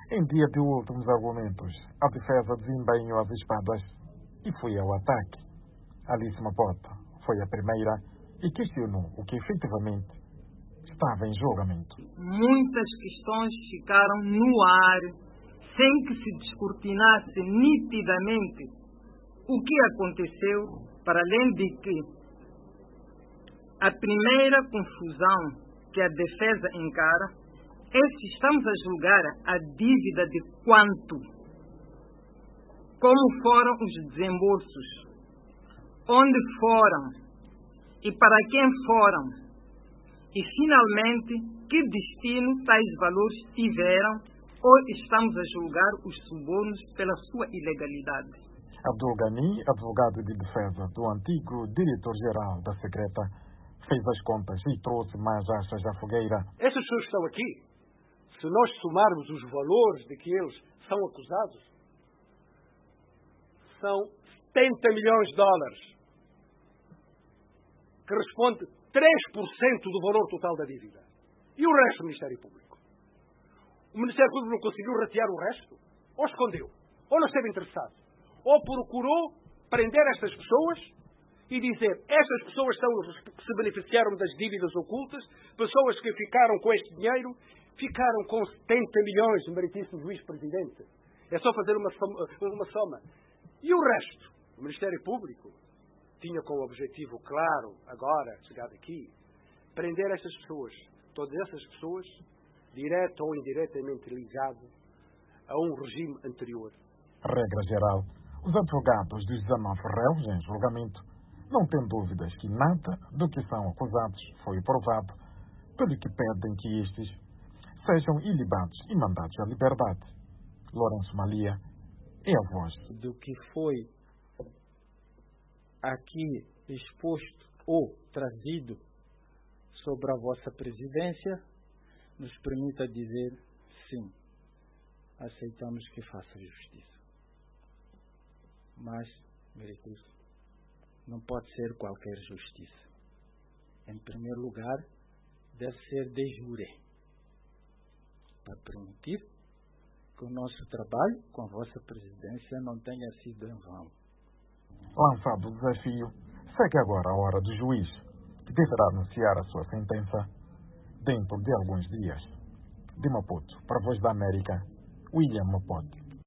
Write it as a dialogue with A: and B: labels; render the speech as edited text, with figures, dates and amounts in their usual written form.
A: Em dia de últimos argumentos, a defesa desembainhou as espadas e foi ao ataque. Alice Mapota foi a primeira e questionou o que efetivamente estava em julgamento.
B: Muitas questões ficaram no ar, sem que se descortinasse nitidamente o que aconteceu, para além de que a primeira confusão que a defesa encara é se estamos a julgar a dívida de quanto, como foram os desembolsos, onde foram e para quem foram, e finalmente que destino tais valores tiveram, ou estamos a julgar os subornos pela sua ilegalidade.
A: Abdul Ghani, advogado de defesa do antigo diretor-geral da Secreta, fez as contas e trouxe mais achas à fogueira.
C: Essas pessoas que estão aqui, se nós somarmos os valores de que eles são acusados, são 70 milhões de dólares, que responde 3% do valor total da dívida. E o resto do Ministério Público? O Ministério Público não conseguiu ratear o resto? Ou escondeu? Ou não esteve interessado? Ou procurou prender estas pessoas e dizer estas pessoas são os que se beneficiaram das dívidas ocultas, pessoas que ficaram com este dinheiro, ficaram com 70 milhões, meritíssimo juiz presidente. É só fazer uma soma. E o resto? O Ministério Público tinha como objetivo claro, agora, chegado aqui, prender estas pessoas, todas essas pessoas, direto ou indiretamente ligado a um regime anterior.
A: Regra geral, os advogados dos 19 réus em julgamento não têm dúvidas que nada do que são acusados foi provado, pelo que pedem que estes sejam ilibados e mandados à liberdade. Lourenço Malia é a voz
D: do que foi aqui exposto ou trazido sobre a vossa presidência, nos permita dizer sim, aceitamos que faça justiça. Mas, meritíssimo, não pode ser qualquer justiça. Em primeiro lugar, deve ser de jure, para permitir que o nosso trabalho com a vossa presidência não tenha sido em vão.
A: Lançado o desafio, segue agora a hora do juiz, que deverá anunciar a sua sentença dentro de alguns dias. De Maputo, para a Voz da América, William Mapote.